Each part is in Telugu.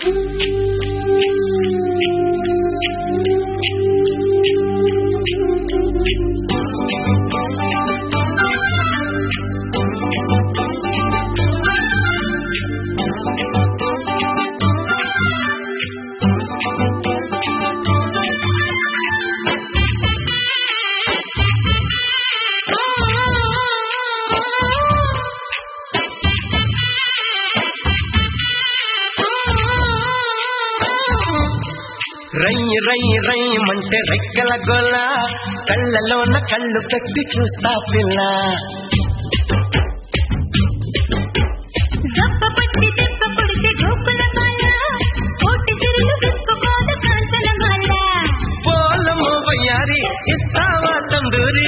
రయ్యి రయ్యి రయ్యమంటే రెక్కల గోల కళ్ళలోన కళ్ళు పెట్టి చూస్తా పిల్ల దప్పపట్టి దెప్ప పొడితే గోకుల మాల కోటి తిరులు విప్పుకోద కాంచన మాల పోలము వయ్యారి ఇస్తావా తందూరి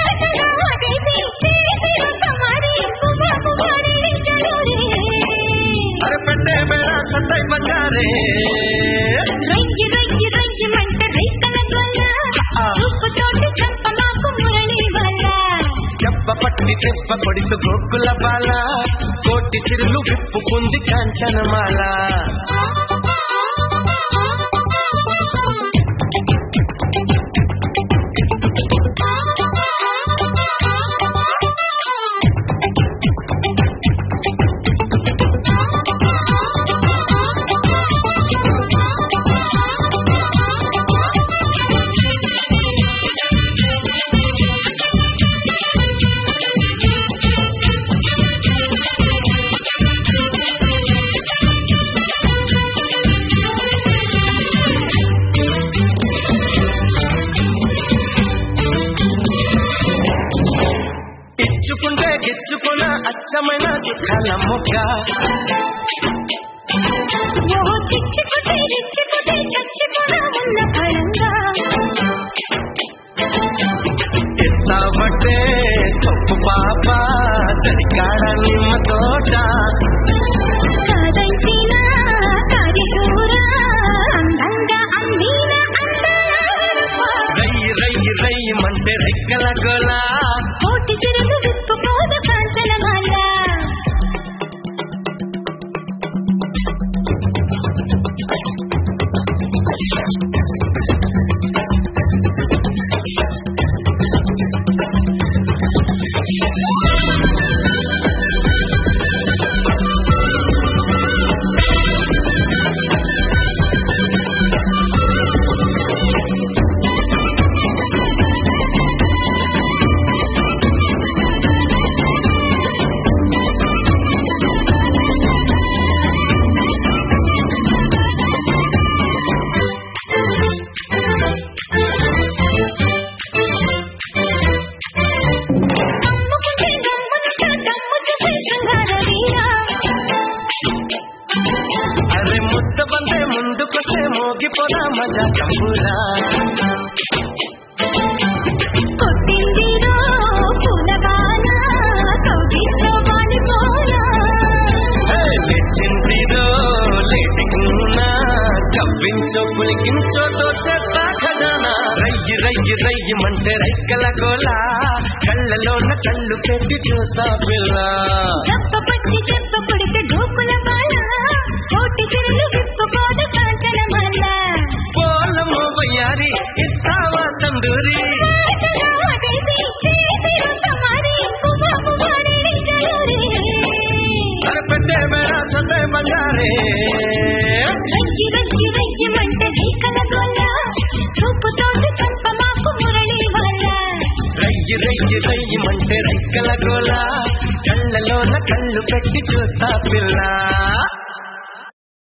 అరపెట్టే బేరా సత్తై బంగారే రయ్యి రయ్యి రయ్యమంట రేకల గోల రూపుతోటి చంపమాకు మురళి వల్ల చెప్పపట్టి దెప్ప పొడితే గోకుల బాల కోటి తిరులు విప్పుకుంది కాంచనమాల ఇచ్చుకుంటే గిచ్చుకున్న అచ్చమైన సుఖాల మొక్క చిచ్చుకుంటే రిచ్చుకుంటే చచ్చుకున్న ఉన్న ఫలంగా ఇస్తావటే తప్పు పాప దరికాడ నిమ్మ తోట కాదైతేనా కాదిశూరా అందంగా అందిన రయ్యి రయ్యి రయ్యమంటే రెక్కల గోల కోటి తిరుగు విప్పుకోద కాంచన మాల అరే ముద్ద బందే ముందుకొస్తే మోగిపోదా మజా కంబురా కొట్టిందిరో పూలబాల కౌగిట్లో వాలిపోరా లేచిందిరో లేటికున్నా కవ్వించో పులికించో దోచేస్తా ఖజానా రయ్యి రయ్యి రయ్యమంటే రెక్కల గోల కళ్ళలోన కళ్ళు పెట్టి చూసా పిల్ల దప్పపట్టి దెప్ప పొడితే గోకుల బాల కోటి తిరులు విప్పుకోద కాంచన మాల పోలము వయ్యారి ఇస్తావా తందూరి అరపెట్టే బేరా సత్తై బంగారే రయ్యి రయ్యి రయ్యమంట రేకల గోల రూపుతోటి చంపమాకు మురళి వల్ల రయ్యి రయ్యి రయ్యమంటే రెక్కల గోల కళ్ళలోన కళ్ళు పెట్టి చూస్తా పిల్ల